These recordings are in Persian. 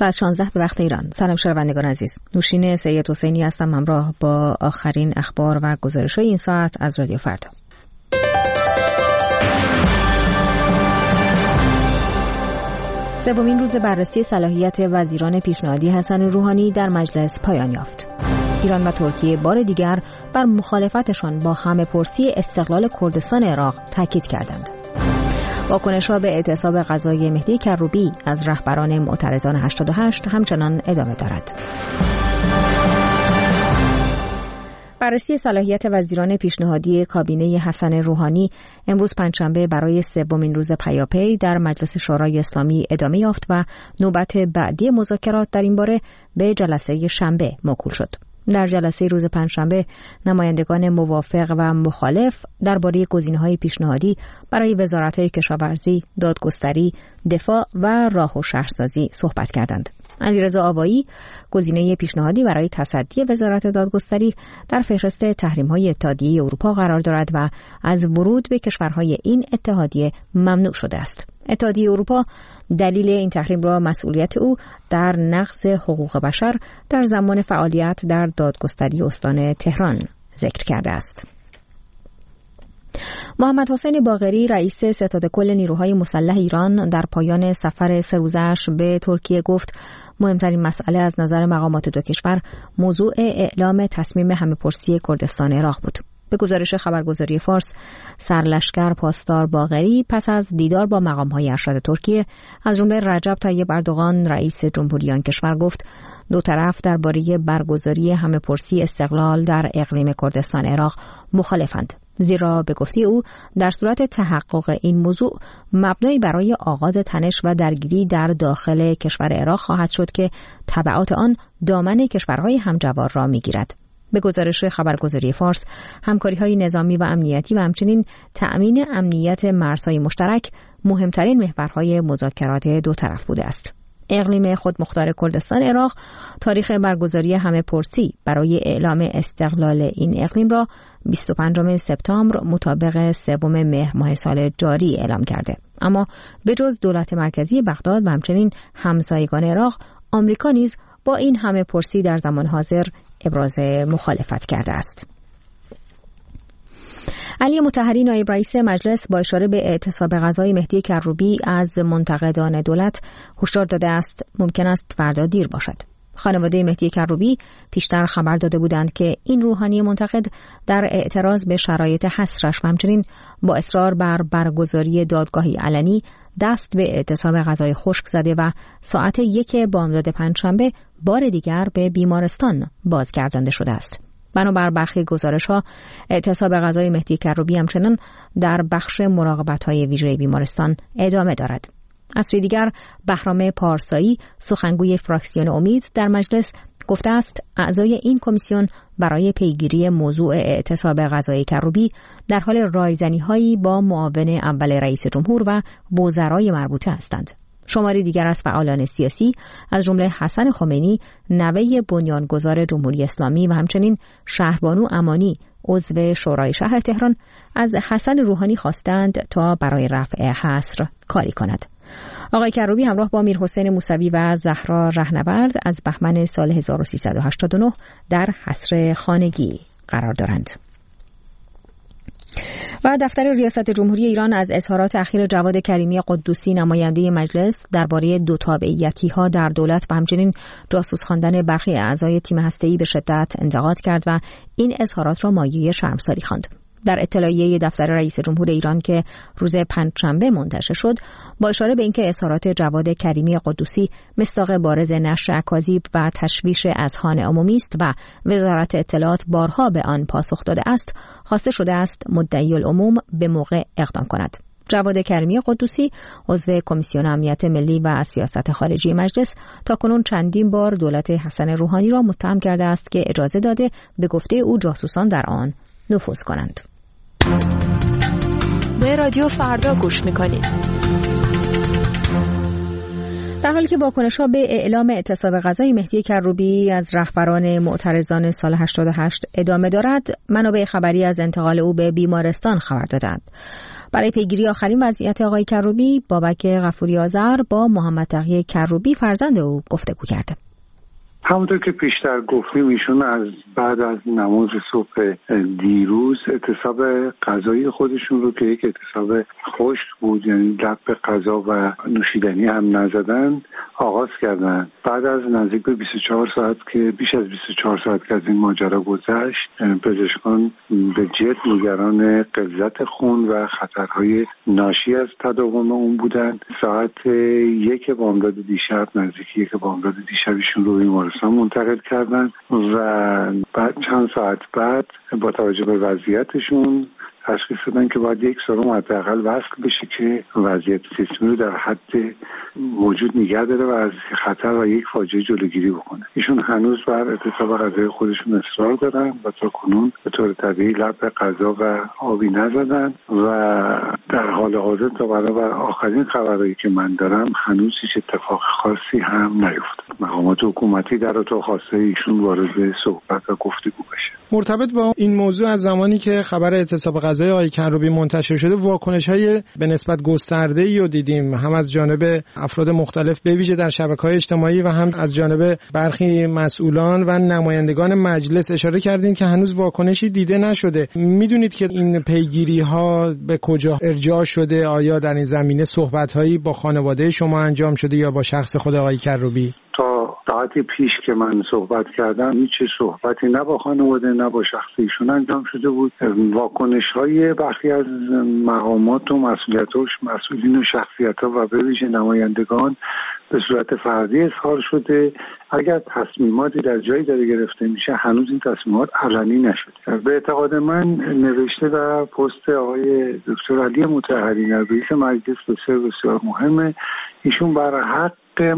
ساعت 16 به وقت ایران. سلام شنوندگان عزیز. نوشین سید حسینی هستم همراه با آخرین اخبار و گزارش‌های این ساعت از رادیو فردا. سومین روز بررسی صلاحیت وزیران پیشنهادی حسن روحانی در مجلس پایان یافت. ایران و ترکیه بار دیگر بر مخالفتشان با همه‌پرسی استقلال کردستان عراق تاکید کردند. واکنش‌ها به اعتصاب غذایی مهدی کروبی از رهبران معترضان 88 همچنان ادامه دارد. بررسی صلاحیت وزیران پیشنهادی کابینه حسن روحانی امروز پنجشنبه برای سومین روز پیاپی در مجلس شورای اسلامی ادامه یافت و نوبت بعدی مذاکرات در این باره به جلسه شنبه موکول شد. در جلسه روز پنجشنبه نمایندگان موافق و مخالف درباره گزینه‌های پیشنهادی برای وزارت‌های کشاورزی، دادگستری، دفاع و راه و شهرسازی صحبت کردند. علیرضا آوایی گزینه پیشنهادی برای تصدی وزارت دادگستری در فهرست تحریم‌های اتحادیه اروپا قرار دارد و از ورود به کشورهای این اتحادیه ممنوع شده است. اتحادیه اروپا دلیل این تحریم را مسئولیت او در نقض حقوق بشر در زمان فعالیت در دادگستری استان تهران ذکر کرده است. محمد حسین باقری رئیس ستاد کل نیروهای مسلح ایران در پایان سفر 3 روزه‌اش به ترکیه گفت مهمترین مسئله از نظر مقامات دو کشور موضوع اعلام تصمیم همه‌پرسی کردستان عراق بود. به گزارش خبرگزاری فارس، سرلشکر پاسدار باقری پس از دیدار با مقام‌های ارشد ترکیه از جمله رجب طیب اردوغان رئیس جمهوری آن کشور گفت دو طرف درباره برگزاری همه‌پرسی استقلال در اقلیم کردستان عراق مخالفند، زیرا به گفته او در صورت تحقق این موضوع مبنایی برای آغاز تنش و درگیری در داخل کشور عراق خواهد شد که تبعات آن دامن کشورهای همجوار را می‌گیرد. به گزارش خبرگزاری فارس، همکاری‌های نظامی و امنیتی و همچنین تأمین امنیت مرزهای مشترک مهمترین محورهای مذاکرات دو طرف بوده است. اقلیم خودمختار کردستان عراق تاریخ برگزاری همه‌پرسی برای اعلام استقلال این اقلیم را 25 سپتامبر مطابق 3 مهر ماه سال جاری اعلام کرده. اما به جز دولت مرکزی بغداد و همچنین همسایگان عراق، آمریکا نیز با این همه‌پرسی در زمان حاضر ابراز مخالفت کرده است. علی مطهری نایب رئیس مجلس با اشاره به اعتصاب غذای مهدی کروبی از منتقدان دولت هشدار داده است ممکن است فردا دیر باشد. خانواده مهدی کروبی پیشتر خبر داده بودند که این روحانی منتقد در اعتراض به شرایط حصرش و همچنین با اصرار بر برگزاری دادگاهی علنی دست به اعتصاب غذای خشک زده و ساعت 1 بامداد پنجشنبه بار دیگر به بیمارستان بازگردانده شده است. بنابر برخی گزارش‌ها اعتصاب غذای مهدی کروبی همچنان در بخش مراقبت‌های ویژه بیمارستان ادامه دارد. از سوی دیگر بهرام پارسایی سخنگوی فراکسیون امید در مجلس گفته است اعضای این کمیسیون برای پیگیری موضوع اعتصاب غذای کروبی در حال رایزنی‌هایی با معاون اول رئیس جمهور و وزرای مربوطه هستند. شماری دیگر از فعالان سیاسی از جمله حسن خمینی نوه بنیانگذار جمهوری اسلامی و همچنین شهربانو امانی عضو شورای شهر تهران از حسن روحانی خواستند تا برای رفع حصر کاری کند. آقای کروبی همراه با میرحسین موسوی و زهرا رهنورد از بهمن سال 1389 در حصر خانگی قرار دارند. و دفتر ریاست جمهوری ایران از اظهارات اخیر جواد کریمی قدوسی نماینده مجلس درباره دو تابعیتی‌ها در دولت و همچنین جاسوس خواندن برخی اعضای تیم هسته‌ای به شدت انتقاد کرد و این اظهارات را مایه شرمساری خواند. در اطلاعیه دفتر رئیس جمهور ایران که روز پنجشنبه منتشر شد با اشاره به اینکه اظهارات جواد کریمی قدوسی مصداق بارز نشر اکاذیب و تشویش اذهان عمومی است و وزارت اطلاعات بارها به آن پاسخ داده است، خواسته شده است مدعی العموم به موقع اقدام کند. جواد کریمی قدوسی عضو کمیسیون امنیت ملی و سیاست خارجی مجلس تاکنون چندین بار دولت حسن روحانی را متهم کرده است که اجازه داده به گفته او جاسوسان در آن نفوذ کنند. به رادیو فردا گوش میکنید. در حالی که واکنش‌ها به اعلام اعتصاب غذای مهدی کروبی از رهبران معترضان سال 88 ادامه دارد، منابع خبری از انتقال او به بیمارستان خبر دادند. برای پیگیری آخرین وضعیت آقای کروبی، بابک غفوری آذر با محمد تقی کروبی فرزند او گفتگو کرده. همونطور که پیشتر گفتیم ایشون از بعد از نماز صبح دیروز اعتصاب غذایی خودشون رو که یک اعتصاب خشک بود، یعنی لب به غذا و نوشیدنی هم نزدن، آغاز کردن. بعد از نزدیک به 24 ساعت که بیش از 24 ساعت که از این ماجرا گذشت، پزشکان به جد نگران غلظت خون و خطرهای ناشی از تداوم اون بودن. ساعت 1 بامداد دیشب، نزدیک 1 بامداد دیشب ایشون رو بیمارستان منتقل کردن و بعد چند ساعت بعد با توجه به وضعیتشون تشخیص دادن که باید 1 سرم حداقل وصل بشه که وضعیت سیستمی رو در حد موجود نگه داره و از خطر و یک فاجعه جلوگیری بکنه. ایشون هنوز بر اعتصاب غذایی خودشون اصرار دارن و تا کنون به طور طبیعی لب به غذا و آبی نزدن و در حال حاضر تا برابر آخرین خبرایی که من دارم هنوز هیچ اتفاق خاصی هم نیفتاد. مقامات حکومتی در اتاق خاصه ایشون وارد صحبت و گفتگو بشه. مرتبط با این موضوع از زمانی که خبر اعتصاب غذایی آقای کروبی منتشر شده، واکنش‌های به نسبت گسترده‌ای رو دیدیم، هم از جانب افراد مختلف به ویژه در شبکه‌های اجتماعی و هم از جانب برخی مسئولان و نمایندگان مجلس. اشاره کردین که هنوز واکنشی دیده نشده. میدونید که این پیگیری‌ها به کجا ارجاع شده؟ آیا در این زمینه صحبت‌هایی با خانواده شما انجام شده یا با شخص خود آقای کروبی؟ تا ساعتی پیش که من صحبت کردم هیچ صحبتی نه با خانواده نه با شخص ایشون انجام شده بود. واکنش‌های برخی از مقامات و مسئولین و شخصیت‌ها و به ویژه نمایندگان به صورت فردی اظهار شده. اگر تصمیماتی در جایی داره گرفته میشه هنوز این تصمیمات علنی نشده. به اعتقاد من نوشته و پست آقای دکتر علی مطهری رئیس مجلس بسیار مهمه. ایشون بر حق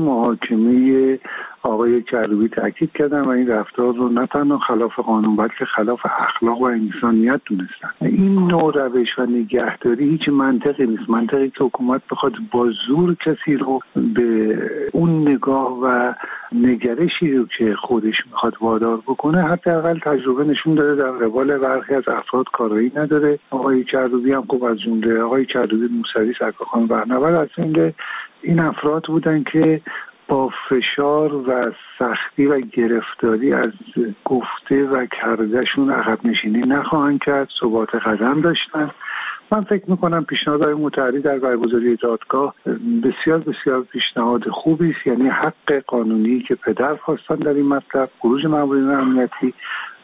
محاکمه آقای کروبی تاکید کردن و این رفتار رو نه تنها خلاف قانون بلکه خلاف اخلاق و انسانیت دونستن. این نوع روش و نگهداری هیچ منطقی نیست. منطقی که حکومت بخواد با زور کسی رو به اون نگاه و نگرشی رو که خودش میخواد وادار بکنه، حداقل تجربه نشون داده در قبال برخی از افراد کارایی نداره. آقای کروبی هم خب از جمله آقای کروبی موسوی سرکارخانه برنورد از جمله این افراد بودن که با فشار و سختی و گرفتاری از گفته و کردهشون عقب نشینی نخواهند کرد، ثبات قدم داشتن. من فکر میکنم پیشنهادهای متعدی در برگزاری دادگاه بسیار پیشنهاد خوبی است، یعنی حق قانونی که پدر خواستن در این مطلب، خروج مامورین امنیتی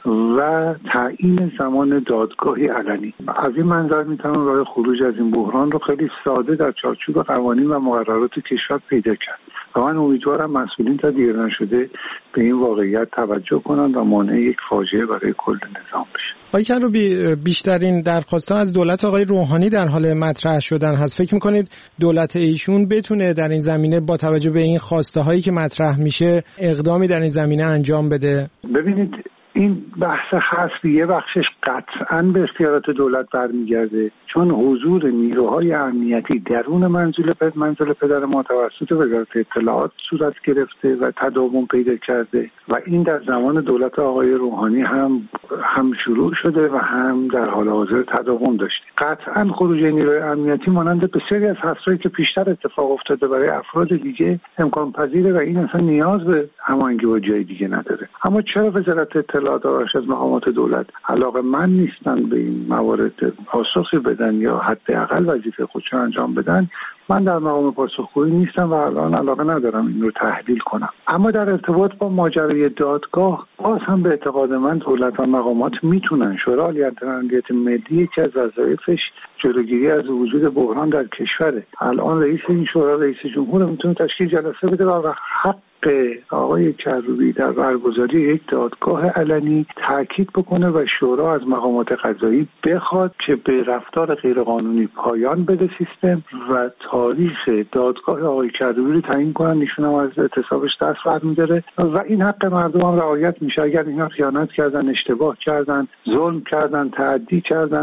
و تعیین زمان دادگاهی علنی. از این منظر میتونم راه خروج از این بحران رو خیلی ساده در چارچوب قوانین و مقررات کشور پیدا کرد و من امیدوارم مسئولین تا دیر نشده به این واقعیت توجه کنند و مانع یک فاجعه برای کل نظام بشه. آقای کروبی، بیشترین درخواست‌ها از دولت آقای روحانی در حال مطرح شدن هست. فکر می‌کنید دولت ایشون بتونه در این زمینه با توجه به این خواسته‌هایی که مطرح میشه اقدامی در این زمینه انجام بده؟ ببینید این بحث حذف یه بخشش قطعاً به اختیارات دولت برمیگرده، چون حضور نیروهای امنیتی درون منزل پدر ما توسط وزارت اطلاعات صورت گرفته و تداوم پیدا کرده و این در زمان دولت آقای روحانی هم شروع شده و هم در حال حاضر تداوم داشته. قطعاً خروج نیروهای امنیتی مانند بسیاری از حذف‌هایی که پیشتر اتفاق افتاده برای افراد دیگه امکان پذیره و این اصلا نیاز به هماهنگی با جای دیگه نداره. اما چرا وزارت اطلاعات و از مقامات دولت علاقه‌مند نیستن به این موارد پاسخی بدن یا حداقل وظیفه خودشون انجام بدن؟ من در مقام پاسخگویی نیستم و الان علاقه ندارم این رو تحلیل کنم. اما در ارتباط با ماجرای دادگاه باز هم به اعتقاد من دولت و مقامات میتونن. شورای امنیت ملی که از وظایفش جلوگیری از وجود بحران در کشوره. الان رئیس این شورا رئیس جمهور میتونه تشکیل جلسه بده و حق آقای کروبی در برگزاری یک دادگاه علنی تاکید بکنه و شورا از مقامات قضایی بخواد که به رفتار غیرقانونی پایان بده سیستم و تاریخ دادگاه آقای کروبی رو تعیین کنن. ایشون هم از اعتصابش دست برمی‌داره و این حق مردم هم رعایت میشه. اگر اینا خیانت کردن، اشتباه کردن، ظلم کردن، تعدی کردن،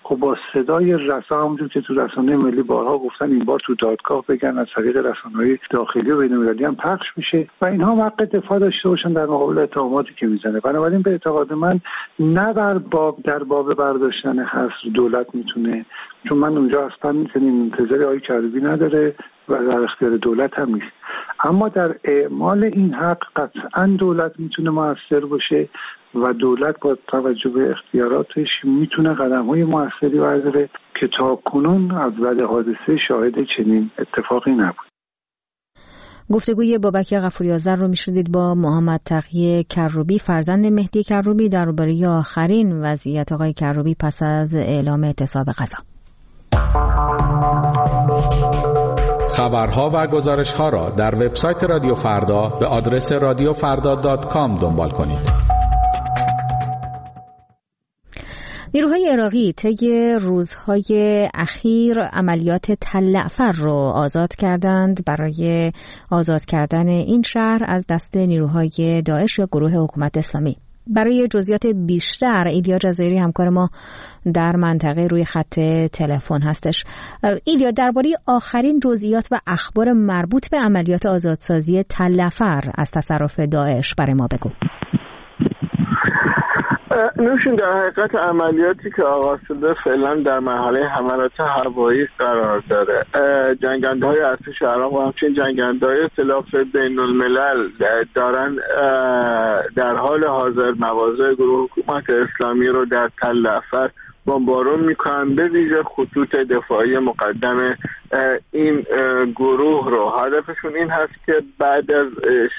خب با صدای رسا، همونجور که تو رسانه ملی بارها گفتن، این بار تو دادگاه بگن، از طریق رسانه‌های داخلی و بین‌المللی هم پخش میشه و اینها حق دفاع داشته باشن در مقابل اتهاماتی که میزنه. بنابراین به اعتقاد من نه در باب برداشتن حصر دولت میتونه، چون من اونجا اصلا چنین انتظاری آقای کروبی نداره و در اختیار دولت هم نیست، اما در اعمال این حق قطعا دولت میتونه مؤثر باشه و دولت با توجه به اختیاراتش میتونه قدم‌های مؤثری برداره که تاکنون از بعد حادثه شاهد چنین اتفاقی نبود. گفتگوی بابک غفوری آذر رو میشنیدید با محمد تقی کروبی، فرزند مهدی کروبی، درباره آخرین وضعیت آقای کروبی پس از اعلام اعتصاب غذا. خبرها و گزارش‌ها را در وبسایت رادیو فردا به آدرس radiofarda.com دنبال کنید. نیروهای عراقی طی روزهای اخیر عملیات تل اعفر رو آزاد کردند برای آزاد کردن این شهر از دست نیروهای داعش یا گروه حکومت اسلامی. برای جزئیات بیشتر ایلیا جزایری همکار ما در منطقه روی خط تلفن هستش. ایلیا، درباره آخرین جزئیات و اخبار مربوط به عملیات آزادسازی تل اعفر از تصرف داعش برای ما بگو. نوشین، در حقیقت عملیاتی که آغاز شده فعلا در مرحله حملات هوایی قرار داره. جنگنده‌های ارتش عراق و همچنین جنگنده‌های ائتلاف بین‌الملل دارن در حال حاضر مواضع گروه حکومت اسلامی رو در تل اعفر بمبارون میکنن، به ویژه خطوط دفاعی مقدم این گروه رو. هدفشون این هست که بعد از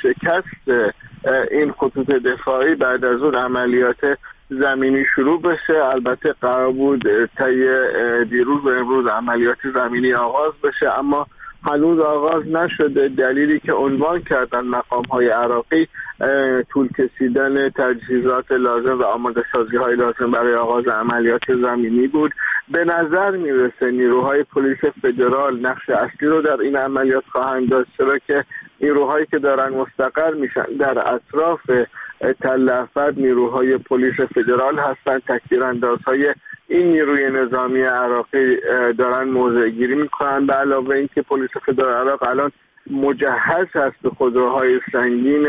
شکست این خطوط دفاعی بعد از اون عملیات زمینی شروع بشه. البته قرار بود طی دیروز و امروز عملیات زمینی آغاز بشه، اما هنوز آغاز نشده. دلیلی که عنوان کردن مقام‌های عراقی طول کشیدن تجهیزات لازم و آماده سازی‌های لازم برای آغاز عملیات زمینی بود. به نظر میرسه نیروهای پلیس فدرال نقش اصلی رو در این عملیات خواهند داشت، چرا که نیروهایی که دارن مستقر میشن در اطراف تل اعفر نیروهای پلیس فدرال هستن. تکتیراندازهای این نیروی نظامی عراقی دارن موضع گیری میکنن. به علاوه اینکه پلیس فدرال عراق الان مجهز هست به خودروهای سنگین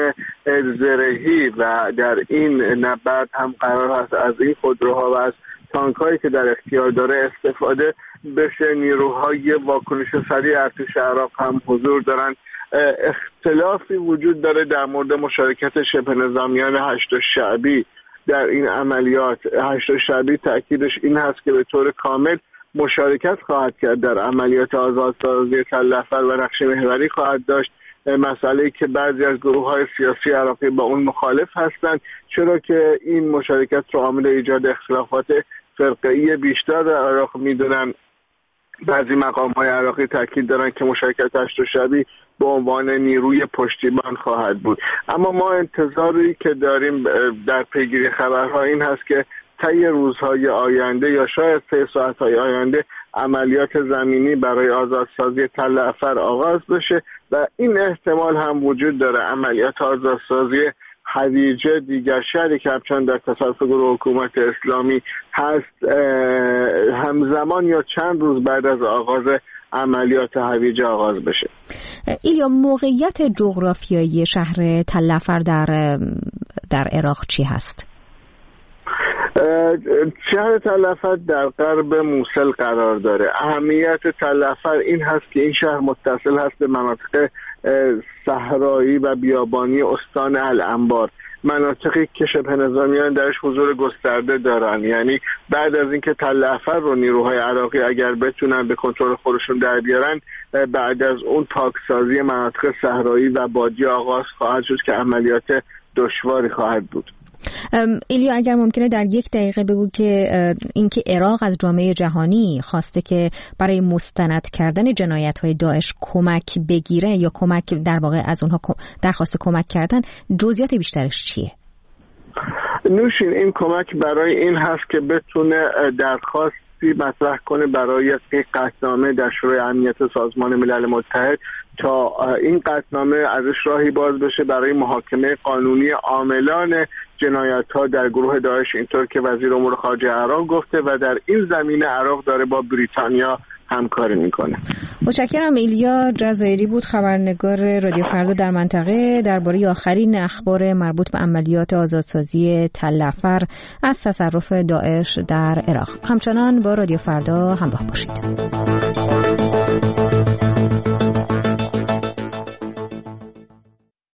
زرهی و در این نبرد هم قرار هست از این خودروها و از تانک هایی که در اختیار داره استفاده بشه. نیروهای واکنش سریع ارتش عراق هم حضور دارن. اختلافی وجود داره در مورد مشارکت شبه نظامیان هشت شعبی در این عملیات. هشت شعبی تأکیدش این هست که به طور کامل مشارکت خواهد کرد در عملیات آزادسازی تل اعفر و نقش محوری خواهد داشت. مسئله‌ای که بعضی از گروه‌های سیاسی عراقی با اون مخالف هستند، چرا که این مشارکت رو عامل ایجاد اختلافات فرقه‌ای بیشتر در عراق میدونن. بعضی مقام‌های عراقی تاکید دارن که مشارکت هشت شعبی به عنوان نیروی پشتیبان خواهد بود. اما ما انتظاری که داریم در پیگیری خبرها این هست که طی روزهای آینده یا شاید 3 ساعت‌های آینده عملیات زمینی برای آزادسازی تل اعفر آغاز بشه و این احتمال هم وجود داره عملیات آزادسازی هویجه، دیگر شهری که همچنان در تصرف گروه حکومت اسلامی هست، همزمان یا چند روز بعد از آغاز عملیات هویجه آغاز بشه. ایلیا، موقعیت جغرافیایی شهر تل اعفر در عراق چی هست؟ شهر تل اعفر در غرب موصل قرار داره. اهمیت تل اعفر این هست که این شهر متصل هست به مناطق صحرایی و بیابانی استان الانبار، مناطقی که شبه نظامیان درش حضور گسترده دارن. یعنی بعد از اینکه تل اعفر رو نیروهای عراقی اگر بتونن به کنترل خودشون در بیارن، بعد از اون پاکسازی مناطق صحرایی و بادی آغاز خواهد شد که عملیات دشواری خواهد بود. ایلیا، اگر ممکنه در 1 دقیقه بگو که اینکه عراق از جامعه جهانی خواسته که برای مستند کردن جنایت‌های داعش کمک بگیره یا کمک در واقع از اونها درخواست کمک کردن، جزئیات بیشترش چیه؟ نوشین، این کمک برای این هست که بتونه درخواست درخواستی مطرح کنه برای قطعنامه در شورای امنیت سازمان ملل متحد تا این قطعنامه ازش راهی باز بشه برای محاکمه قانونی عاملان جنایت‌ها در گروه داعش، اینطور که وزیر امور خارجه عراق گفته، و در این زمینه عراق داره با بریتانیا همکاری میکنه. متشکرم. ایلیا جزایری بود، خبرنگار رادیو فردا در منطقه، درباره آخرین اخبار مربوط به عملیات آزادسازی تل افر از تصرف داعش در عراق. همچنان با رادیو فردا همراه باشید.